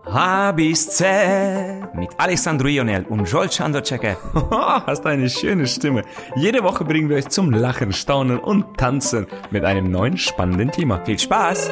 A bis Z mit Alessandro Ionel und Joel Chandocek. Hast eine schöne Stimme. Jede Woche bringen wir euch zum Lachen, Staunen und Tanzen mit einem neuen spannenden Thema. Viel Spaß!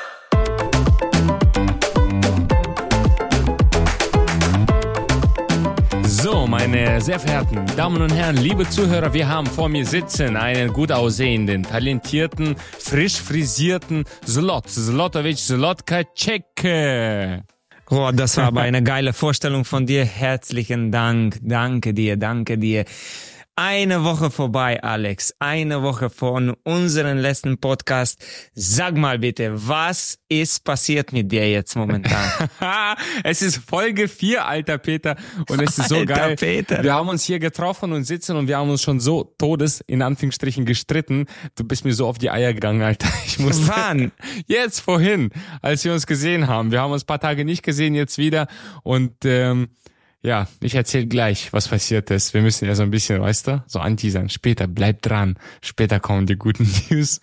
So, meine sehr verehrten Damen und Herren, liebe Zuhörer, wir haben vor mir sitzen einen gut aussehenden, talentierten, frisch frisierten Zlotovic Zlotkacek. Oh, das war aber eine geile Vorstellung von dir. Herzlichen Dank. Danke dir. Eine Woche vorbei, Alex. Eine Woche von unserem letzten Podcast. Sag mal bitte, was ist passiert mit dir jetzt momentan? Es ist Folge 4, alter Peter. Und es ist so geil. Peter. Wir haben uns hier getroffen und sitzen und wir haben uns schon so in Anführungsstrichen, gestritten. Du bist mir so auf die Eier gegangen, Alter. Wann? Jetzt, vorhin, als wir uns gesehen haben. Wir haben uns ein paar Tage nicht gesehen, jetzt wieder. Und ja, ich erzähle gleich, was passiert ist. Wir müssen ja so ein bisschen, weißt du, so anteasern. Später, bleib dran. Später kommen die guten News.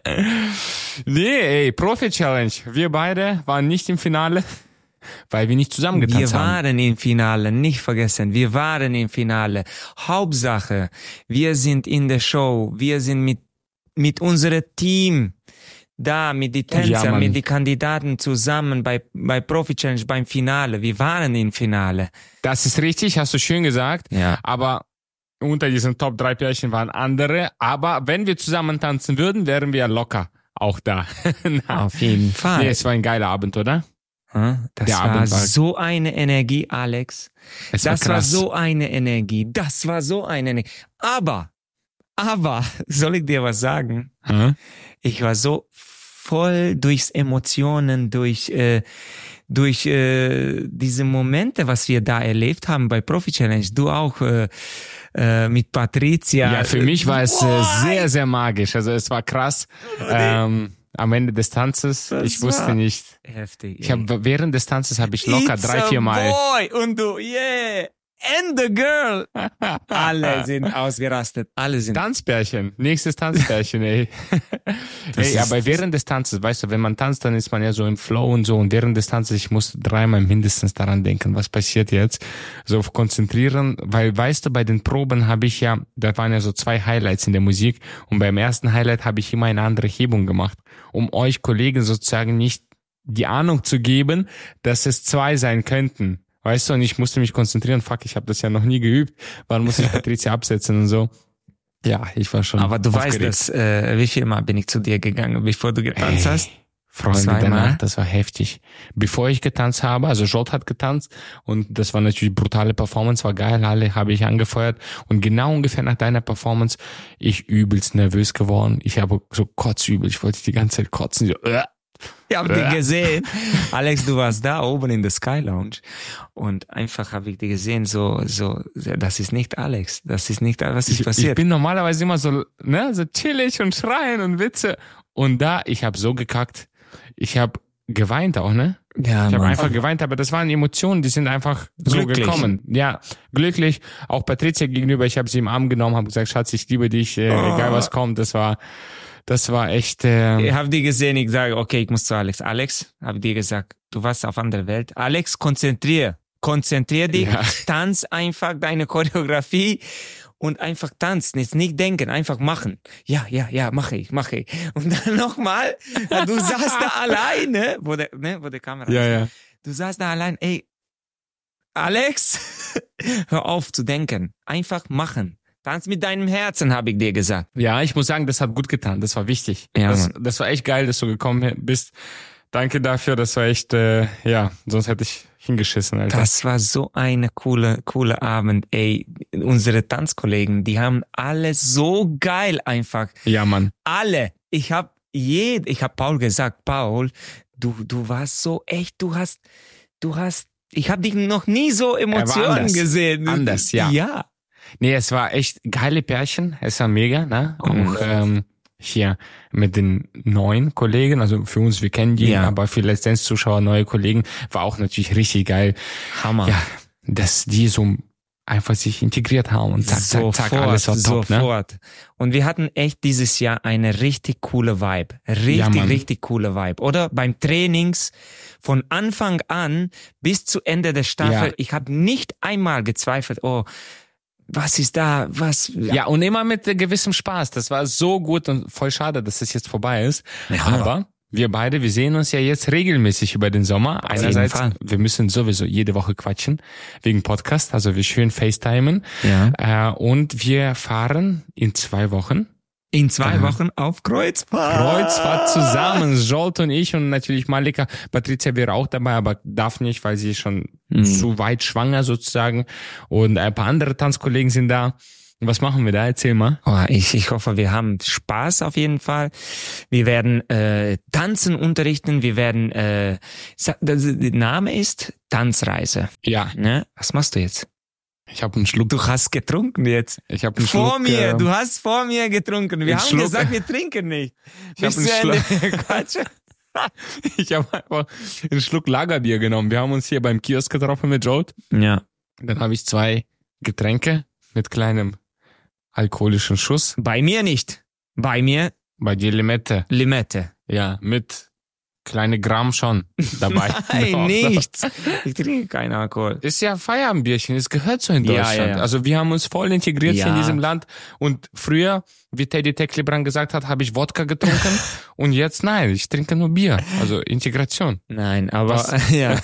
Nee, Profi-Challenge. Wir beide waren nicht im Finale, weil wir nicht zusammengetanzt haben. Wir waren im Finale, nicht vergessen. Wir waren im Finale. Hauptsache, wir sind in der Show. Wir sind mit unserem Team da, mit den Tänzern, mit den Kandidaten zusammen bei Profi-Challenge, beim Finale. Wir waren im Finale. Das ist richtig, hast du schön gesagt. Ja. Aber unter diesen Top 3 Pärchen waren andere. Aber wenn wir zusammen tanzen würden, wären wir locker auch da. Auf jeden Fall. Nee, es war ein geiler Abend, oder? Das war so eine Energie, Alex. Das war so eine Energie. Aber, soll ich dir was sagen? Ich war so voll durchs Emotionen, durch diese Momente, was wir da erlebt haben bei Profi Challenge. Du auch mit Patricia. Ja, für mich war es sehr, sehr magisch. Also es war krass. Am Ende des Tanzes, ich wusste nicht. Heftig. Während des Tanzes habe ich locker 3-4 Mal. Boy und du, yeah. And the girl. Alle sind ausgerastet. Tanzpärchen. Nächstes Tanzpärchen, ey. Aber während des Tanzes, weißt du, wenn man tanzt, dann ist man ja so im Flow und so. Und während des Tanzes, ich muss 3-mal mindestens daran denken, was passiert jetzt. So konzentrieren, weil, weißt du, bei den Proben da waren ja so 2 Highlights in der Musik. Und beim ersten Highlight habe ich immer eine andere Hebung gemacht, um euch Kollegen sozusagen nicht die Ahnung zu geben, dass es 2 sein könnten. Weißt du, und ich musste mich konzentrieren. Fuck, ich habe das ja noch nie geübt. Wann muss ich Patricia absetzen und so? Ja, ich war schon Aber du aufgeregt. weißt, wie viel Mal bin ich zu dir gegangen, bevor du getanzt hast? Freunde, 2 Mal? danach, das war heftig. Bevor ich getanzt habe, also Jolt hat getanzt und das war natürlich brutale Performance, war geil, alle habe ich angefeuert und genau ungefähr nach deiner Performance, ich übelst nervös geworden. Ich habe so kotzübel, ich wollte die ganze Zeit kotzen. So, Ich habe dich gesehen. Alex, du warst da oben in der Sky Lounge und einfach habe ich dich gesehen, so, das ist nicht Alex, was ist passiert? Ich bin normalerweise immer so chillig und schreien und Witze und ich habe so gekackt. Ich habe geweint auch, ne? Ja, ich habe einfach geweint, aber das waren Emotionen, die sind einfach glücklich. So gekommen. Ja, glücklich. Auch Patricia gegenüber, ich habe sie im Arm genommen, habe gesagt, Schatz, ich liebe dich, egal was kommt, das war echt... Ich habe die gesehen, ich sage, okay, ich muss zu Alex. Alex, habe dir gesagt, du warst auf anderer Welt. Alex, konzentrier dich, tanz einfach deine Choreografie und einfach tanzen, jetzt nicht denken, einfach machen. Ja, mache ich. Und dann nochmal, du saßt da alleine, wo der Kamera ist. Ja. Du saßt da allein, ey, Alex, hör auf zu denken, einfach machen. Tanz mit deinem Herzen, habe ich dir gesagt. Ja, ich muss sagen, das hat gut getan. Das war wichtig. Ja, das war echt geil, dass du gekommen bist. Danke dafür. Das war echt, sonst hätte ich hingeschissen, Alter. Das war so eine coole Abend, ey. Unsere Tanzkollegen, die haben alle so geil einfach. Ja, Mann. Alle. Ich hab Paul gesagt, Paul, du warst so echt, ich habe dich noch nie so Emotionen gesehen. Anders, ja. Ja. Nee, es war echt geile Pärchen. Es war mega, ne? Auch hier mit den neuen Kollegen, also für uns, wir kennen die, aber für Let's Dance Zuschauer, neue Kollegen, war auch natürlich richtig geil. Hammer. Ja, dass die so einfach sich integriert haben und zack, alles war top, sofort. Ne? Und wir hatten echt dieses Jahr eine richtig coole Vibe. Richtig coole Vibe. Oder beim Trainings Von Anfang an bis zu Ende der Staffel, Ja. ich habe nicht einmal gezweifelt, was ist da, was... Ja, und immer mit gewissem Spaß. Das war so gut und voll schade, dass es jetzt vorbei ist. Ja. Aber wir beide, wir sehen uns ja jetzt regelmäßig über den Sommer. Auf jeden Einerseits, Fall. wir müssen sowieso jede Woche quatschen, wegen Podcast, also wir schön FaceTimen. Ja. Und wir fahren in 2 Wochen In 2 Wochen auf Kreuzfahrt zusammen, Jolt und ich und natürlich Malika. Patricia wäre auch dabei, aber darf nicht, weil sie ist schon zu weit schwanger sozusagen. Und ein paar andere Tanzkollegen sind da. Und was machen wir da? Erzähl mal. Ich hoffe, wir haben Spaß auf jeden Fall. Wir werden Tanzen unterrichten. Wir werden, der Name ist Tanzreise. Ja, Ne? Was machst du jetzt? ich habe einen Schluck. Du hast getrunken jetzt. Ich habe einen Vor Schluck. mir, du hast vor mir getrunken. Wir einen haben Schluck- gesagt, wir trinken nicht. Ich hab Bis zu einen Ende. Quatsch. Ich habe einfach einen Schluck Lagerbier genommen. Wir haben uns hier beim Kiosk getroffen mit Jolt. Ja. Dann habe ich 2 Getränke mit kleinem alkoholischen Schuss. Bei mir nicht. Bei mir Bei dir Limette. Limette. Ja, mit kleine Gramm schon dabei. Nein, Doch, nichts. Ich trinke keinen Alkohol. Ist ja Feierabendbierchen, es gehört so in Ja, Deutschland. ja, ja. Also wir haben uns voll integriert hier in Ja. diesem Land. Und früher, wie Teddy Tecklebrand gesagt hat, habe ich Wodka getrunken. Und jetzt nein, ich trinke nur Bier. Also Integration. Nein, aber Was? ja.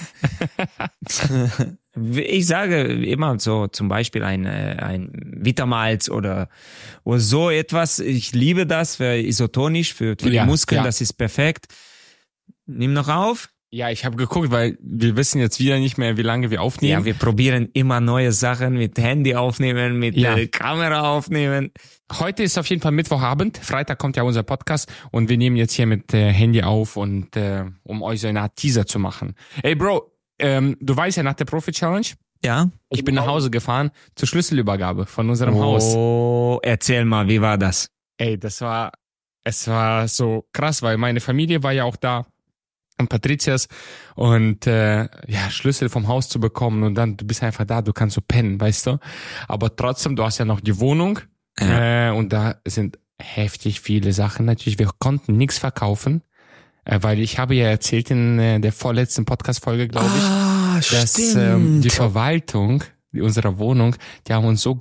Ich sage immer so, zum Beispiel ein Vitamalz oder so etwas. Ich liebe das für isotonisch, für die Ja, Muskeln. ja. Das ist perfekt. Nimm noch auf. Ja, ich habe geguckt, weil wir wissen jetzt wieder nicht mehr, wie lange wir aufnehmen. Ja, wir probieren immer neue Sachen mit Handy aufnehmen, mit Ja. Kamera aufnehmen. Heute ist auf jeden Fall Mittwochabend. Freitag kommt ja unser Podcast und wir nehmen jetzt hier mit Handy auf und um euch so eine Art Teaser zu machen. Ey Bro, du weißt ja nach der Profi-Challenge, Ja. ich bin nach Hause gefahren zur Schlüsselübergabe von unserem Haus. Oh, erzähl mal, wie war das? Ey, es war so krass, weil meine Familie war ja auch da und Patricias und Schlüssel vom Haus zu bekommen und dann du bist einfach da, du kannst so pennen, weißt du? Aber trotzdem, du hast ja noch die Wohnung und da sind heftig viele Sachen natürlich. Wir konnten nichts verkaufen, weil ich habe ja erzählt in der vorletzten Podcast-Folge, glaube ich, dass die Verwaltung unserer Wohnung, die haben uns so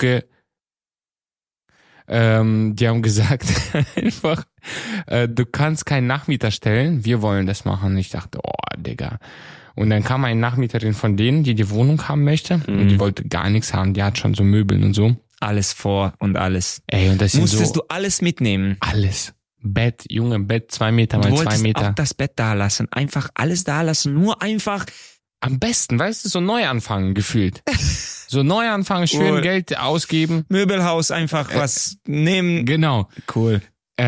die haben gesagt, einfach, du kannst keinen Nachmieter stellen, wir wollen das machen. Ich dachte, Digga. Und dann kam eine Nachmieterin von denen, die die Wohnung haben möchte und die wollte gar nichts haben, die hat schon so Möbeln und so. Alles vor und alles. Ey, und das sind Musstest so du alles mitnehmen? alles. Bett, Junge, Bett 2 Meter Du mal 2 wolltest Meter. auch das Bett da lassen. Einfach alles da lassen. Nur einfach. Am besten, weißt du, so neu anfangen gefühlt. So neu anfangen, schön Cool. Geld ausgeben. Möbelhaus einfach was nehmen. Genau. Cool.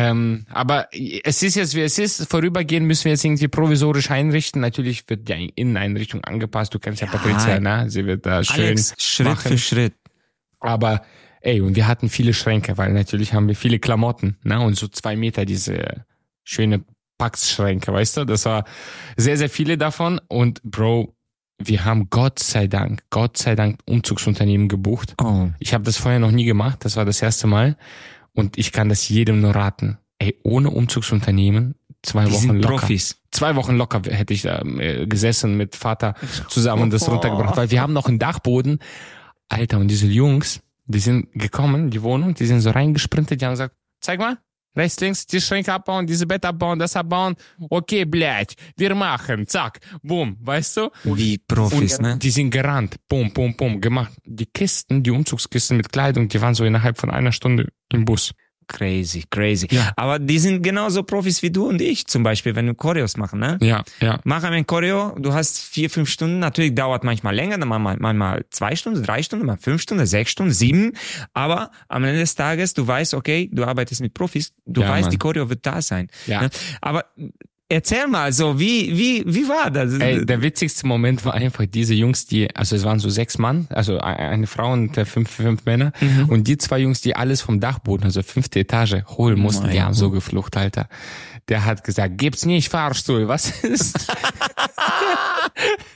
Aber es ist jetzt, wie es ist. Vorübergehend müssen wir jetzt irgendwie provisorisch einrichten. Natürlich wird die Inneneinrichtung angepasst. Du kennst ja Patricia, ne? Sie wird da schön Alex, Schritt machen. für Schritt. Aber, ey, und wir hatten viele Schränke, weil natürlich haben wir viele Klamotten, ne? Und so 2 Meter diese schöne Packschränke, weißt du? Das war sehr, sehr viele davon. Und Bro, wir haben Gott sei Dank Umzugsunternehmen gebucht. Oh. Ich habe das vorher noch nie gemacht. Das war das erste Mal. Und ich kann das jedem nur raten. Ey, ohne Umzugsunternehmen 2 Die Wochen sind locker. Profis. 2 Wochen locker hätte ich da gesessen mit Vater zusammen und das runtergebracht. Weil wir haben noch einen Dachboden. Alter, und diese Jungs, die sind gekommen, die Wohnung, die sind so reingesprintet, die haben gesagt, zeig mal, rechts, links, die Schränke abbauen, diese Bett abbauen, das abbauen. Okay, blядь, wir machen, zack, boom, weißt du? Wie Profis, Und ne? die sind gerannt, boom, boom, boom, gemacht. Die Kisten, die Umzugskisten mit Kleidung, die waren so innerhalb von 1 Stunde im Bus. Crazy, crazy. Ja. Aber die sind genauso Profis wie du und ich zum Beispiel, wenn wir Choreos machen, ne? Ja, ja. Mach ein Choreo, du hast 4-5 Stunden, natürlich dauert manchmal länger, dann manchmal 2 Stunden, 3 Stunden, mal 5 Stunden, 6 Stunden, 7, aber am Ende des Tages, du weißt, okay, du arbeitest mit Profis, du Ja, weißt, Mann. die Choreo wird da sein. Ja. Ne? Aber erzähl mal so, wie war das? Ey, der witzigste Moment war einfach diese Jungs, also es waren so 6 Mann, also eine Frau und 5 Männer und die 2 Jungs, die alles vom Dachboden, also 5. Etage holen mussten, die Mein haben so geflucht, Alter. Der hat gesagt, gibt's nicht Fahrstuhl, was ist?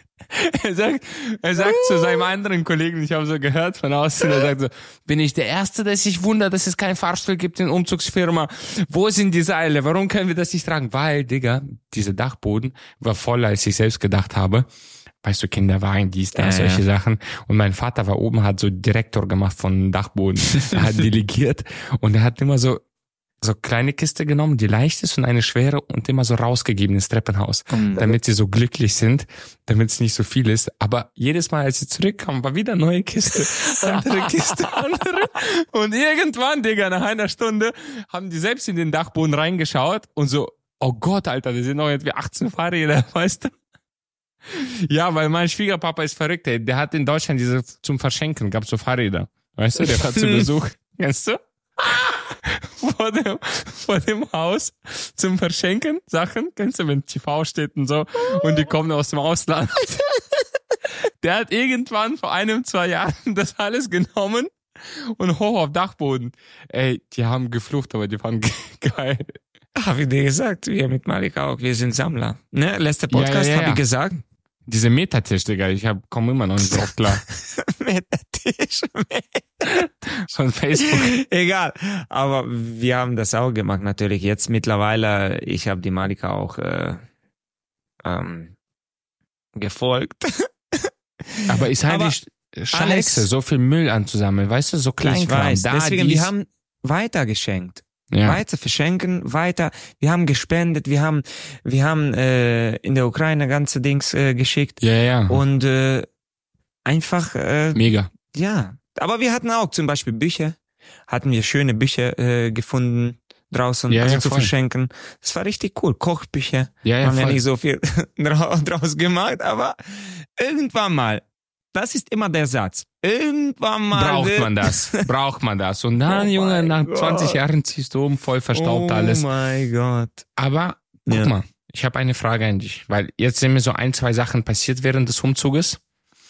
Er sagt zu seinem anderen Kollegen, ich habe so gehört von außen, er sagt so, bin ich der Erste, der sich wundert, dass es keinen Fahrstuhl gibt in Umzugsfirma? Wo sind die Seile? Warum können wir das nicht tragen? Weil, Digga, dieser Dachboden war voller, als ich selbst gedacht habe. Weißt du, Kinderwagen, dies, das, solche Sachen. Und mein Vater war oben, hat so Direktor gemacht von Dachboden. Er hat delegiert und er hat immer so kleine Kiste genommen, die leicht ist und eine schwere und immer so rausgegeben ins Treppenhaus, damit sie so glücklich sind, damit es nicht so viel ist. Aber jedes Mal, als sie zurückkamen, war wieder neue Kiste, andere Kiste, andere. Und irgendwann, Digga, nach einer Stunde haben die selbst in den Dachboden reingeschaut und so, oh Gott, Alter, das sind noch irgendwie 18 Fahrräder, weißt du? Ja, weil mein Schwiegerpapa ist verrückt, ey. Der hat in Deutschland diese zum Verschenken, gab's so Fahrräder. Weißt du, der war zu Besuch. Kennst du? Vor dem Haus zum Verschenken Sachen. Kennst du, wenn TV steht und so und die kommen aus dem Ausland. Der hat irgendwann vor 1-2 Jahren das alles genommen und hoch auf Dachboden. Ey, die haben geflucht, aber die waren geil. Hab ich dir gesagt, wir mit Malik auch, wir sind Sammler. Ne, letzter Podcast habe ich gesagt. Diese Metatisch, Digga, ich komme immer noch nicht drauf klar. Metatisch. Von Facebook. Egal, aber wir haben das auch gemacht natürlich. Jetzt mittlerweile, ich habe die Malika auch gefolgt. Aber ist halt nicht scheiße, Alex, so viel Müll anzusammeln, weißt du, so Kleinkram. Ich weiß, deswegen, wir haben weiter geschenkt. Ja. Weiter verschenken, weiter. Wir haben gespendet, wir haben in der Ukraine ganze Dings geschickt. Ja. Und einfach mega. Ja, aber wir hatten auch zum Beispiel Bücher, hatten wir schöne Bücher gefunden draußen, zu verschenken. Das war richtig cool. Kochbücher. Haben ja nicht so viel draus gemacht, aber irgendwann mal. Das ist immer der Satz. Irgendwann mal braucht man das. Und dann, Junge, nach 20 Jahren ziehst du um, voll verstaubt alles. Oh mein Gott. Aber, guck mal, ich habe eine Frage an dich. Weil jetzt sind mir so 1-2 Sachen passiert während des Umzuges.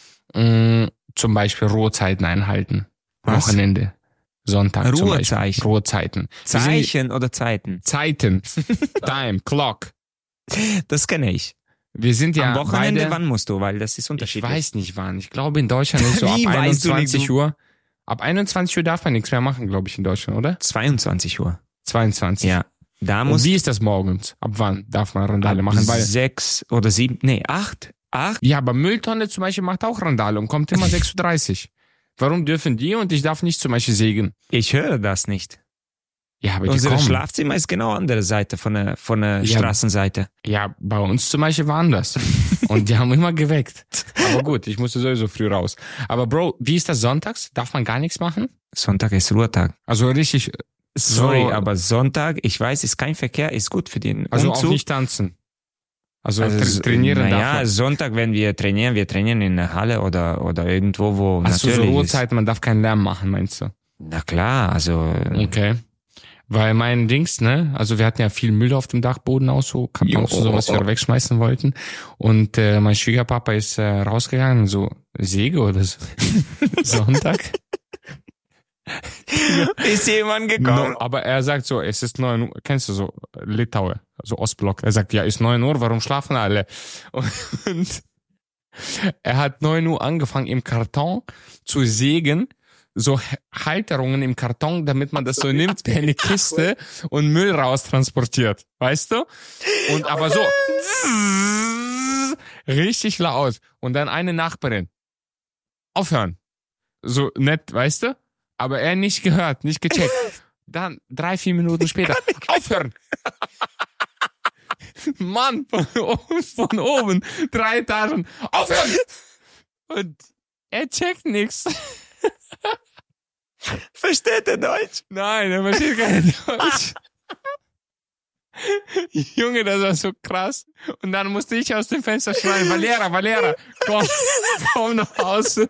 Zum Beispiel Ruhezeiten einhalten. Was? Wochenende. Sonntag zum Beispiel. Ruhezeiten. Zeichen oder Zeiten? Zeiten. Time, Clock. Das kenne ich. Wir sind ja am Wochenende, beide, wann musst du? Weil das ist unterschiedlich. Ich weiß nicht wann. Ich glaube in Deutschland ist so ab 21 Uhr. Ab 21 Uhr darf man nichts mehr machen, glaube ich, in Deutschland, oder? 22 Uhr. 22. Ja. Und wie ist das morgens? Ab wann darf man Randale machen? Weil 6 oder 7, nee, 8. Ja, aber Mülltonne zum Beispiel macht auch Randale und kommt immer 6:30 Uhr. Warum dürfen die und ich darf nicht zum Beispiel sägen? Ich höre das nicht. Ja, aber unser Schlafzimmer ist genau an der Seite von der Straßenseite. Ja, bei uns zum Beispiel waren das. Und die haben immer geweckt. Aber gut, ich musste sowieso früh raus. Aber Bro, wie ist das sonntags? Darf man gar nichts machen? Sonntag ist Ruhetag. Also richtig. Sorry, aber Sonntag, ich weiß, ist kein Verkehr, ist gut für den Also Umzug. auch nicht tanzen. Also trainieren darf man. Ja, Sonntag, wenn wir trainieren in der Halle oder irgendwo, wo natürlich so Ruhezeiten, man darf keinen Lärm machen, meinst du? Na klar, also. Okay. Weil mein Dings, ne, also wir hatten ja viel Müll auf dem Dachboden aus, so Kartons und so, was wir wegschmeißen wollten. Und mein Schwiegerpapa ist rausgegangen, so Säge oder so. Sonntag. Ist jemand gekommen? No, aber er sagt so, es ist 9 Uhr, kennst du so Litaue, so Ostblock. Er sagt, ja, ist 9 Uhr, warum schlafen alle? Und er hat 9 Uhr angefangen, im Karton zu sägen, so Halterungen im Karton, damit man das so nimmt wie eine Kiste und Müll raus transportiert. Weißt du? Und aber so richtig laut. Und dann eine Nachbarin. Aufhören. So nett, weißt du? Aber er nicht gehört, nicht gecheckt. Dann 3-4 Minuten später. Aufhören! Mann, von oben 3 Etagen. Aufhören! Und er checkt nichts. Versteht er Deutsch? Nein, er versteht kein Deutsch. Junge, das war so krass. Und dann musste ich aus dem Fenster schreien, Valera, komm nach Hause.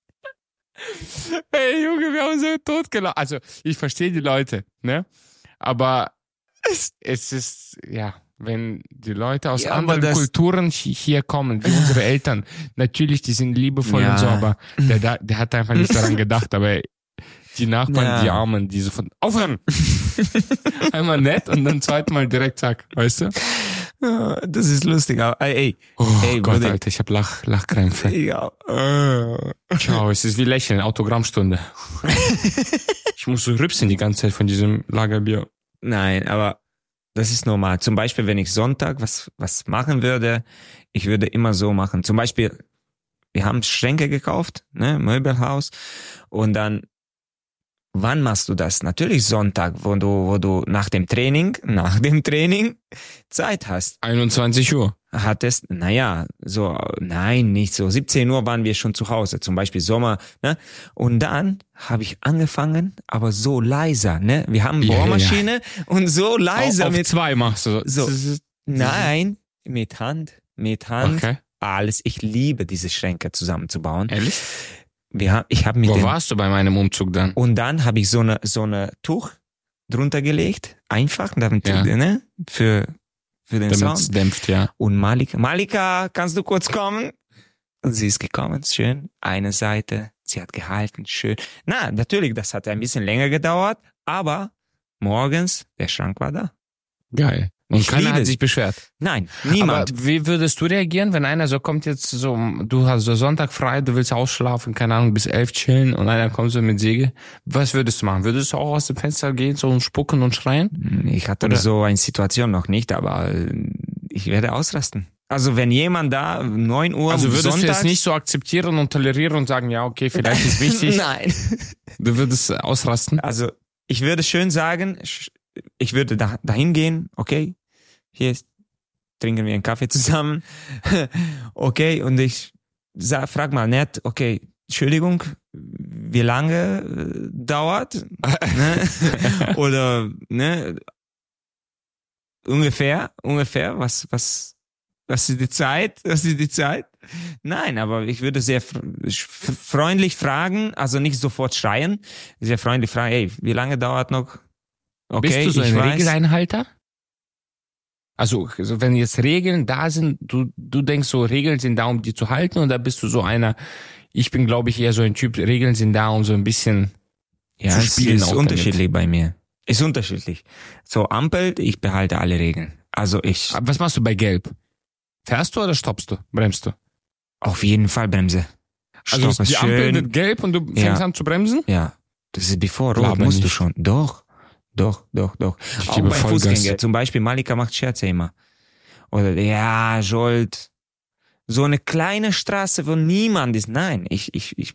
Hey Junge, wir haben so totgelacht. Also, ich verstehe die Leute, ne? Aber es ist, ja, wenn die Leute aus anderen Kulturen hier kommen, wie unsere Eltern, natürlich, die sind liebevoll und so, aber der hat einfach nicht daran gedacht, aber die Nachbarn, die Armen, die so von, aufhören! Einmal nett und dann zweimal direkt zack, weißt du? Das ist lustig, aber ey, Oh ey, Gott, Bruder. Alter, ich hab Lachkrämpfe. Ja. Ciao, es ist wie Lächeln, Autogrammstunde. Ich muss so rübsen die ganze Zeit von diesem Lagerbier. Nein, aber das ist normal. Zum Beispiel, wenn ich Sonntag was machen würde, ich würde immer so machen. Zum Beispiel, wir haben Schränke gekauft, ne, Möbelhaus, und dann, wann machst du das? Natürlich Sonntag, wo du nach dem Training Zeit hast. 21 Uhr. Hattest, nein, nicht so. 17 Uhr waren wir schon zu Hause, zum Beispiel Sommer, ne? Und dann habe ich angefangen, aber so leiser, ne? Wir haben Bohrmaschine und so leiser Auf 2 machst du. so. Nein, mit Hand, Okay. alles. Ich liebe diese Schränke zusammenzubauen. Ehrlich? Ich habe mit Wo dem, warst du bei meinem Umzug dann? und dann habe ich so eine Tuch drunter gelegt, einfach, damit, ne? Für den Damit es Sound. dämpft, ja. Und Malika, kannst du kurz kommen? Und sie ist gekommen, schön. Eine Seite, sie hat gehalten, schön. Na, natürlich, das hat ein bisschen länger gedauert, aber morgens, der Schrank war da. Geil. Und Ich keiner liebe hat es. sich beschwert. Nein, niemand. Aber wie würdest du reagieren, wenn einer so kommt jetzt so, du hast so Sonntag frei, du willst ausschlafen, keine Ahnung, bis 11 chillen und einer kommt so mit Säge? Was würdest du machen? Würdest du auch aus dem Fenster gehen, so und spucken und schreien? Ich hatte Oder- so eine Situation noch nicht, aber ich werde ausrasten. Also wenn jemand da 9 Uhr Also würdest sonntags, du es nicht so akzeptieren und tolerieren und sagen, ja, okay, vielleicht ist wichtig. Nein. Du würdest ausrasten? Also ich würde schön sagen, ich würde dahin gehen, okay, trinken wir einen Kaffee zusammen, okay, und ich frag mal nett, okay, Entschuldigung, wie lange dauert, ne? Oder, ne, ungefähr, was ist die Zeit, Nein, aber ich würde sehr freundlich fragen, also nicht sofort schreien, sehr freundlich fragen, hey, wie lange dauert noch? Okay, Bist du so ich ein weiß. Regeleinhalter? Also wenn jetzt Regeln da sind, du denkst so, Regeln sind da, um die zu halten, oder bist du so einer, ich bin glaube ich eher so ein Typ, Regeln sind da, um so ein bisschen Ja, zu es spielen ist auch unterschiedlich bei mir. Ist unterschiedlich. So, Ampel, ich behalte alle Regeln. Also Aber was machst du bei Gelb? Fährst du oder stoppst du? Bremst du? auf jeden Fall Bremse. Also Stopp, die Ampel schön. wird gelb und du fängst an zu bremsen? Ja, das ist bevor rot, Laber musst du nicht. schon. Doch. Ich Auch gebe bei Vollgas. Fußgänger. Zum Beispiel Malika macht Scherze immer. Oder, ja, Jolt. So eine kleine Straße, wo niemand ist. Nein, ich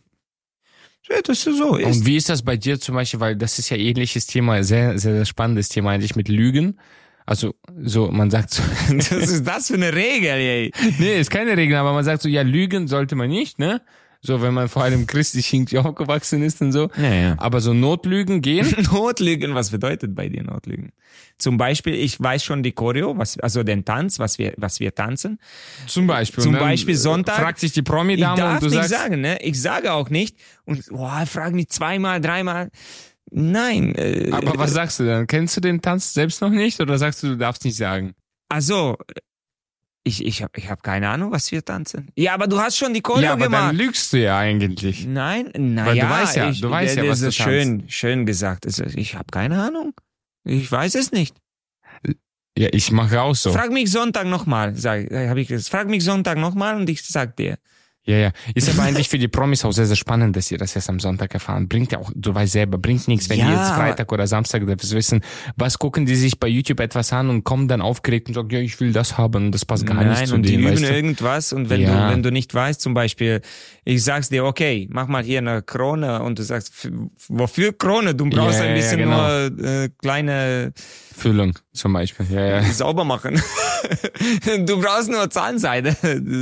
das ist so. Und wie ist das bei dir zum Beispiel, weil das ist ja ähnliches Thema, sehr, sehr, sehr spannendes Thema eigentlich mit Lügen. Also so, man sagt so, Was ist das für eine Regel, ey? nee, ist keine Regel, aber man sagt so, ja, lügen sollte man nicht, ne? So, wenn man vor allem christlich irgendwie aufgewachsen ist und so. Ja. Aber so Notlügen gehen. Notlügen, was bedeutet bei dir Notlügen? Zum Beispiel, ich weiß schon die Choreo, also den Tanz, was wir tanzen. Zum Beispiel. Zum Und dann Beispiel Sonntag. fragt sich die Ich Promi-Dame darf und du nicht sagst, sagen, ne? Ich sage auch nicht. Und frag mich 2-mal, 3-mal. Nein. aber was sagst du dann? Kennst du den Tanz selbst noch nicht oder sagst du darfst nicht sagen? Also, ich hab keine Ahnung, was wir tanzen. Ja, aber du hast schon die Choreo Ja, aber gemacht. dann lügst du ja eigentlich. Nein, Weil naja. du weißt ja, was du ist schön gesagt. Also, ich habe keine Ahnung. Ich weiß es nicht. Ja, ich mache auch so. Frag mich Sonntag nochmal, habe ich gesagt. Frag mich Sonntag nochmal und ich sag dir. Ja. Ist aber eigentlich für die Promis auch sehr, sehr spannend, dass ihr das erst am Sonntag erfahren. Bringt ja auch, du weißt selber, bringt nichts, wenn die Ja, jetzt Freitag oder Samstag das wissen. Was gucken die sich bei YouTube etwas an und kommen dann aufgeregt und sagen, ja, ich will das haben und das passt gar nicht zu und die denen, üben weißt du? irgendwas und Ja. wenn du nicht weißt, zum Beispiel, ich sag's dir, okay, mach mal hier eine Krone und du sagst, wofür Krone? Du brauchst Ja, ein bisschen genau. nur kleine Füllung zum Beispiel. Ja. sauber machen. Du brauchst nur Zahnseide.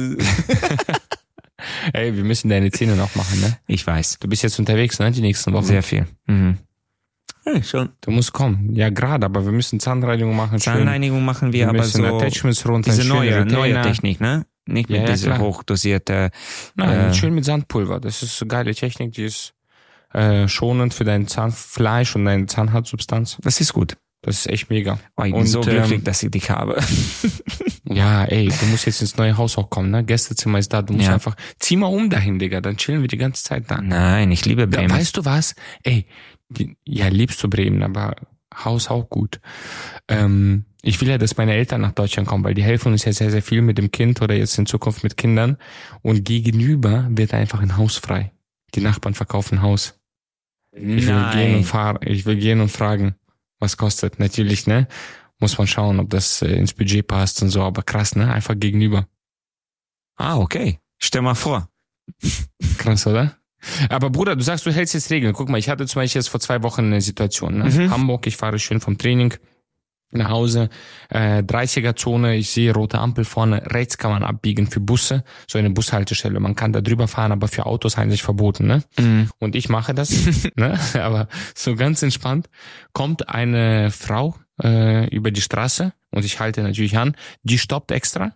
Ey, wir müssen deine Zähne noch machen, ne? Ich weiß. Du bist jetzt unterwegs, ne? Die nächsten Wochen. Sehr viel. Mhm. Ja, schon. Du musst kommen. Ja, gerade, aber wir müssen Zahnreinigung machen. Zahnreinigung machen wir Wir aber müssen so Attachments runter. diese schön neue Retainer. Technik, ne? Nicht mit Ja, dieser klar. hochdosierte. Nein, schön mit Sandpulver. Das ist eine geile Technik, die ist schonend für dein Zahnfleisch und deine Zahnhartsubstanz. Das ist gut. Das ist echt mega. Oh, ich bin Und, so glücklich, dass ich dich habe. Ja, ey, du musst jetzt ins neue Haus auch kommen, ne? Gästezimmer ist da, du musst Ja. einfach, zieh mal um dahin, Digga, dann chillen wir die ganze Zeit da. Nein, ich liebe Da, Bremen. weißt du was? Ey, ja, liebst du Bremen, aber Haus auch gut. Ich will ja, dass meine Eltern nach Deutschland kommen, weil die helfen uns ja sehr, sehr viel mit dem Kind oder jetzt in Zukunft mit Kindern. Und gegenüber wird einfach ein Haus frei. Die Nachbarn verkaufen ein Haus. Ich will gehen und fragen, was kostet. Natürlich, ne? Muss man schauen, ob das ins Budget passt und so. Aber krass, ne? Einfach gegenüber. Ah, okay. Stell mal vor. Krass, oder? Aber Bruder, du sagst, du hältst jetzt Regeln. Guck mal, ich hatte zum Beispiel jetzt vor 2 Wochen eine Situation. Ne? Hamburg, ich fahre schön vom Training nach Hause, 30er-Zone, ich sehe rote Ampel vorne, rechts kann man abbiegen für Busse, so eine Bushaltestelle, man kann da drüber fahren, aber für Autos eigentlich verboten, ne? Und ich mache das, ne? Aber so ganz entspannt, kommt eine Frau über die Straße und ich halte natürlich an, die stoppt extra,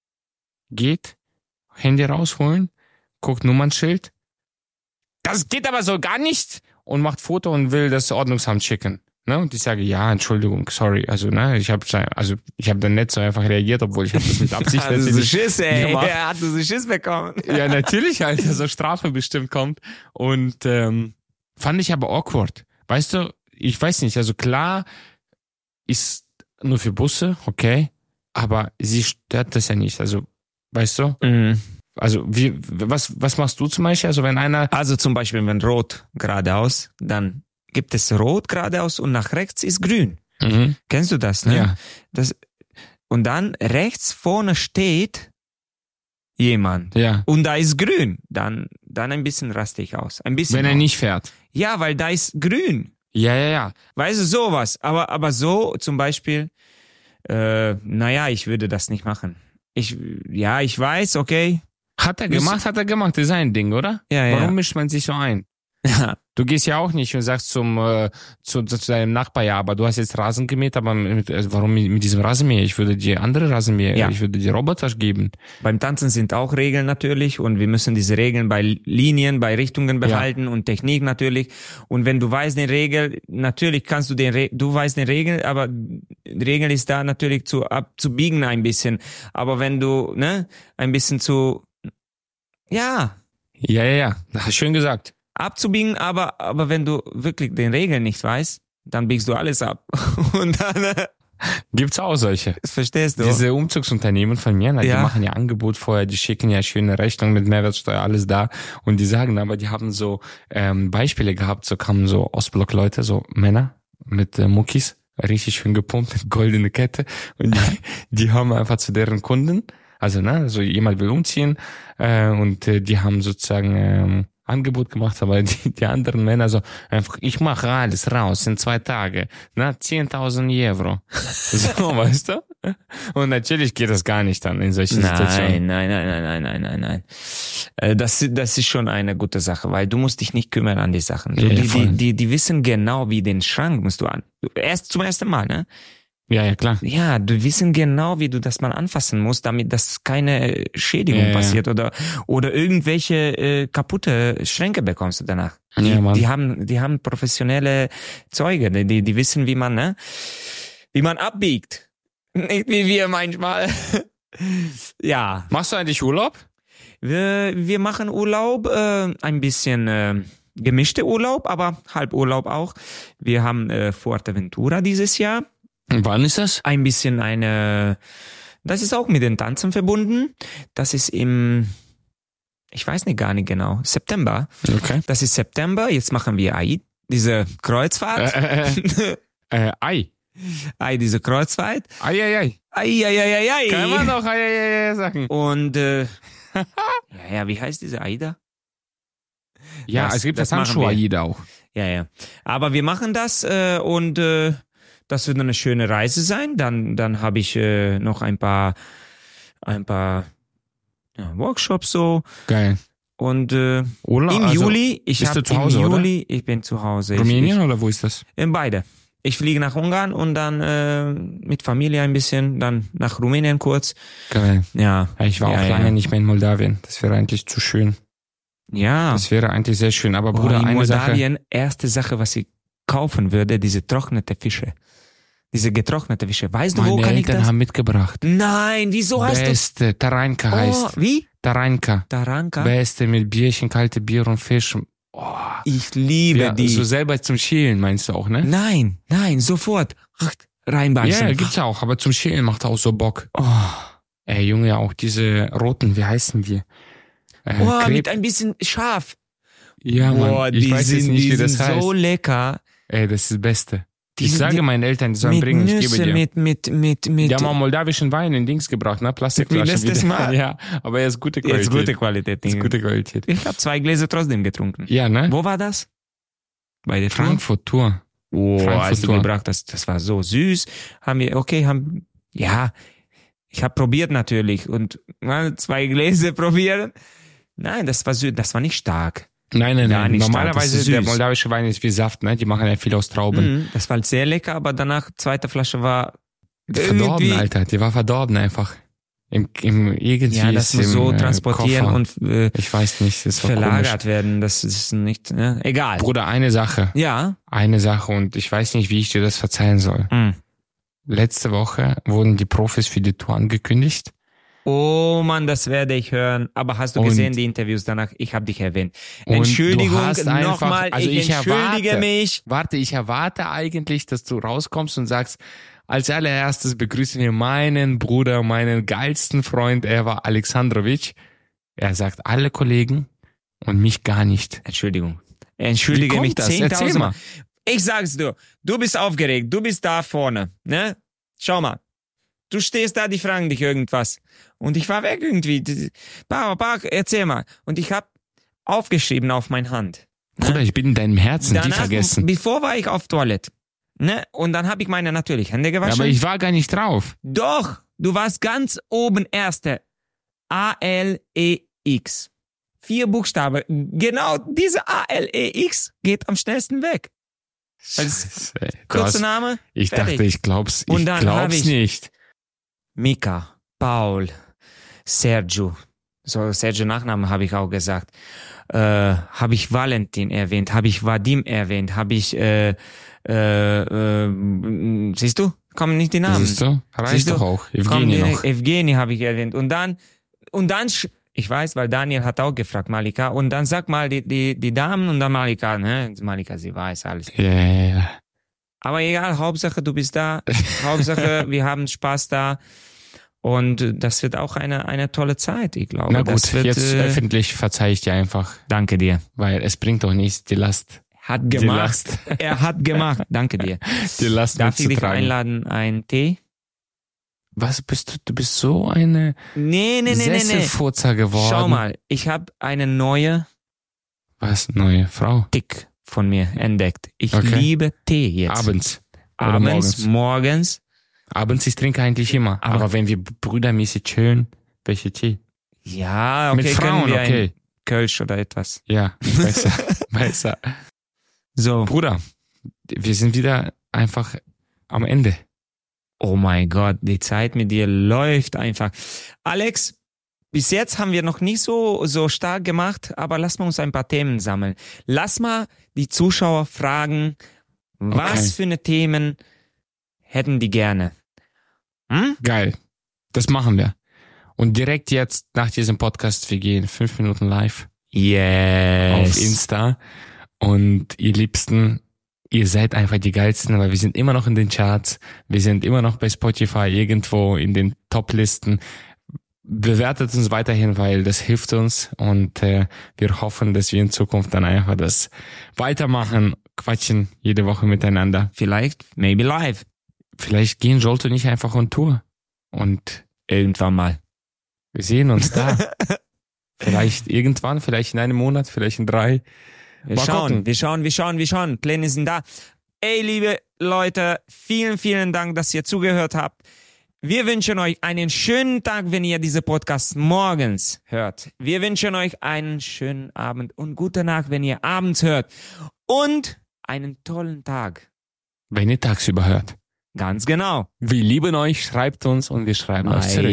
geht, Handy rausholen, guckt Nummernschild, das geht aber so gar nicht und macht Foto und will das Ordnungsamt schicken. Ne? Und ich sage, ja, Entschuldigung, sorry. Also, ne, ich habe dann nicht so einfach reagiert, obwohl ich habe das mit Absicht Hattest du Schiss, ey. Hattest du Schiss bekommen? Ja, natürlich, Alter, so Strafe bestimmt kommt. Und fand ich aber awkward. Weißt du, ich weiß nicht, also klar ist nur für Busse, okay, aber sie stört das ja nicht. Also, weißt du? Also, was machst du zum Beispiel? Also, wenn einer... Also zum Beispiel, wenn rot geradeaus, dann gibt es rot geradeaus und nach rechts ist grün. Kennst du das, ne? Ja. Und dann rechts vorne steht jemand. Ja. Und da ist grün. Dann ein bisschen raste ich aus. Ein bisschen. Wenn er nicht fährt. Ja, weil da ist grün. Ja. Weißt du, sowas. Aber so zum Beispiel, ich würde das nicht machen. Ich weiß, okay. Hat er gemacht, das ist sein Ding, oder? Ja. Warum mischt man sich so ein? Ja. Du gehst ja auch nicht und sagst zu deinem Nachbar, ja, aber du hast jetzt Rasen gemäht, aber warum mit diesem Rasenmäher? Ich würde dir andere Rasenmäher, ich würde dir Roboter geben. Beim Tanzen sind auch Regeln natürlich und wir müssen diese Regeln bei Linien, bei Richtungen behalten und Technik natürlich. Und wenn du weißt den Regel, natürlich kannst du du weißt den Regel, aber die Regel ist da natürlich abzubiegen ein bisschen. Aber wenn du, ein bisschen Ja, schön gesagt. Abzubiegen, aber wenn du wirklich den Regeln nicht weißt, dann biegst du alles ab. Und dann gibt's auch solche. Das verstehst du. Diese Umzugsunternehmen von mir, die machen ja Angebot vorher, die schicken ja schöne Rechnung mit Mehrwertsteuer, alles da. Und die sagen aber, die haben so Beispiele gehabt, so kamen so Ostblock-Leute, so Männer mit Muckis, richtig schön gepumpt, mit goldene Kette. Und die haben einfach zu deren Kunden, also so jemand will umziehen und die haben sozusagen Angebot gemacht, aber die anderen Männer so einfach, ich mache alles raus in 2 Tage, 10.000 Euro. So, weißt du? Und natürlich geht das gar nicht dann in solchen Situationen. Nein. Das ist schon eine gute Sache, weil du musst dich nicht kümmern an die Sachen. Die wissen genau, wie den Schrank musst du erst zum ersten Mal, ne? Ja, klar. Ja, du wissen genau, wie du das mal anfassen musst, damit das keine Schädigung passiert oder irgendwelche kaputte Schränke bekommst du danach. Die haben professionelle Zeuge, die wissen, wie man abbiegt. Nicht wie wir manchmal. Ja. Machst du eigentlich Urlaub? Wir machen Urlaub, ein bisschen gemischte Urlaub, aber Halburlaub auch. Wir haben Fuerteventura dieses Jahr. Wann ist das? Ein bisschen das ist auch mit den Tanzen verbunden. Das ist ich weiß gar nicht genau, September. Okay. Das ist September, jetzt machen wir diese Kreuzfahrt. Ei, diese Kreuzfahrt. Ei. Kann man doch Ei sagen. Und, wie heißt diese Aida? Ja, es gibt das Handschuh-Aida auch. Ja. Aber wir machen das und das wird eine schöne Reise sein. Dann habe ich noch ein paar Workshops so. Geil. Und Urlaub, Juli, ich bin zu Hause. Rumänien oder wo ist das? Beide. Ich fliege nach Ungarn und dann mit Familie ein bisschen, dann nach Rumänien kurz. Geil. Ja. Ich war auch lange nicht mehr in Moldawien. Das wäre eigentlich zu schön. Ja. Das wäre eigentlich sehr schön. Aber Bruder, in Moldawien, erste Sache, was ich kaufen würde, diese getrocknete Fische. Weißt du, wo kann ich das? Meine Eltern haben mitgebracht. Nein, wieso heißt das? Beste, Taranka heißt. Wie? Taranka. Taranka? Beste mit Bierchen, kalte Bier und Fisch. Ich liebe die. So selber zum Schälen meinst du auch, ne? Nein, sofort reinbeißen. Ja, gibt's auch, aber zum Schälen macht auch so Bock. Ey, Junge, auch diese roten, wie heißen die? Mit ein bisschen scharf. Ja, Mann, ich weiß jetzt nicht, wie das heißt. So lecker. Ey, das ist das Beste. Ich sage meinen Eltern, die sollen bringen, ich gebe dir. Mit. Die haben auch moldawischen Wein in Dings gebracht, ne? Plastikflaschen. Wie letztes Mal. Ja, aber er ist gute Qualität. Jetzt gute Qualität. Ist gute Qualität. Ich habe 2 Gläser trotzdem getrunken. Ja, ne? Wo war das? Bei der Frankfurt Tour. Als du gebracht hast, das war so süß. Ich habe probiert natürlich und 2 Gläser probieren. Nein, das war süß, das war nicht stark. Nein. Nicht Normalerweise stark, der moldawische Wein ist wie Saft, ne? Die machen ja viel aus Trauben. Das war sehr lecker, aber danach, zweite Flasche war verdorben, Alter. Die war verdorben einfach. Irgendwie ja, das muss so transportieren Koffer. Und ich weiß nicht, das war verlagert komisch. werden. Das ist nicht, egal. Bruder, eine Sache. Ja. Eine Sache und ich weiß nicht, wie ich dir das verzeihen soll. Letzte Woche wurden die Profis für die Tour angekündigt. Oh Mann, das werde ich hören. Aber hast du gesehen, die Interviews danach? Ich habe dich erwähnt. Entschuldigung, nochmal, also ich entschuldige mich. Warte, ich erwarte eigentlich, dass du rauskommst und sagst, als allererstes begrüßen wir meinen Bruder, meinen geilsten Freund ever, Alexandrovic. Er sagt alle Kollegen und mich gar nicht. Entschuldigung. Entschuldige mich 10.000 Mal. Ich sag's dir, du bist aufgeregt, du bist da vorne, ne? Schau mal. Du stehst da, die fragen dich irgendwas. Und ich war weg irgendwie. Erzähl mal. Und ich habe aufgeschrieben auf meine Hand. Ne? Bruder, ich bin in deinem Herzen, danach, die vergessen. Bevor war ich auf Toilette. Ne? Und dann habe ich meine natürlich Hände gewaschen. Ja, aber ich war gar nicht drauf. Doch, du warst ganz oben erste. A-L-E-X. 4 Buchstaben. Genau diese A-L-E-X geht am schnellsten weg. Kurzer Name. Ich dachte, ich glaub's nicht. Mika, Paul, Sergio. So, Sergio Nachname habe ich auch gesagt. Habe ich Valentin erwähnt, habe ich Vadim erwähnt, habe ich, siehst du? Kommen nicht die Namen. Siehst du? Reicht doch auch. Evgeni noch. Evgeni habe ich erwähnt. Und dann, ich weiß, weil Daniel hat auch gefragt, Malika, und dann sag mal die Damen und dann Malika, ne? Malika, sie weiß alles. Ja. Aber egal, Hauptsache du bist da, Hauptsache wir haben Spaß da und das wird auch eine tolle Zeit, ich glaube. Na gut, jetzt öffentlich verzeih ich dir einfach. Danke dir. Weil es bringt doch nichts, die Last. Hat gemacht. Er hat gemacht, danke dir. Die Last Darf ich dich tragen. einladen, einen Tee? Was bist du? Du bist so eine Sesselfurzer geworden. Schau mal, ich habe eine neue neue Frau? Tick von mir entdeckt. Ich liebe Tee jetzt. Abends. Morgens. Abends, ich trinke eigentlich immer. Aber wenn wir brüdermäßig chillen, welche Tee? Ja, okay. Mit Frauen, können wir okay. Kölsch oder etwas. Ja, besser. So. Bruder, wir sind wieder einfach am Ende. Oh mein Gott, die Zeit mit dir läuft einfach. Alex, bis jetzt haben wir noch nicht so stark gemacht, aber lass mal uns ein paar Themen sammeln. Lass mal die Zuschauer fragen, was für eine Themen hätten die gerne? Geil. Das machen wir. Und direkt jetzt nach diesem Podcast, wir gehen 5 Minuten live. Yes. Auf Insta. Und ihr Liebsten, ihr seid einfach die Geilsten, weil wir sind immer noch in den Charts. Wir sind immer noch bei Spotify irgendwo in den Top-Listen. Bewertet uns weiterhin, weil das hilft uns und wir hoffen, dass wir in Zukunft dann einfach das weitermachen, quatschen jede Woche miteinander. Vielleicht, maybe live. Vielleicht gehen Jolto nicht einfach on Tour und irgendwann mal. Wir sehen uns da. Vielleicht irgendwann, vielleicht in einem Monat, vielleicht in 3. Wir schauen. Pläne sind da. Ey, liebe Leute, vielen, vielen Dank, dass ihr zugehört habt. Wir wünschen euch einen schönen Tag, wenn ihr diese Podcast morgens hört. Wir wünschen euch einen schönen Abend und gute Nacht, wenn ihr abends hört. Und einen tollen Tag. Wenn ihr tagsüber hört. Ganz genau. Wir lieben euch, schreibt uns und wir schreiben euch zurück.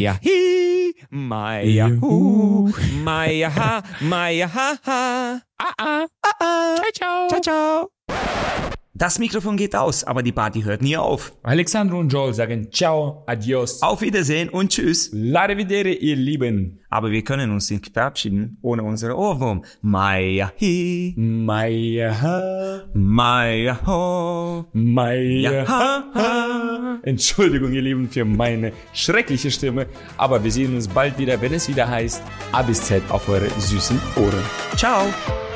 Maya hu, Maya ha, Maya ha ha. Ciao, ciao. Ciao, ciao. Das Mikrofon geht aus, aber die Party hört nie auf. Alexandro und Joel sagen ciao, adios. Auf Wiedersehen und tschüss. L'arrivedere, ihr Lieben. Aber wir können uns nicht verabschieden ohne unsere Ohrwurm. Maya hi, Maya ha, Maya ho, Maya ha, ha. Entschuldigung, ihr Lieben, für meine schreckliche Stimme. Aber wir sehen uns bald wieder, wenn es wieder heißt A bis Z auf eure süßen Ohren. Ciao.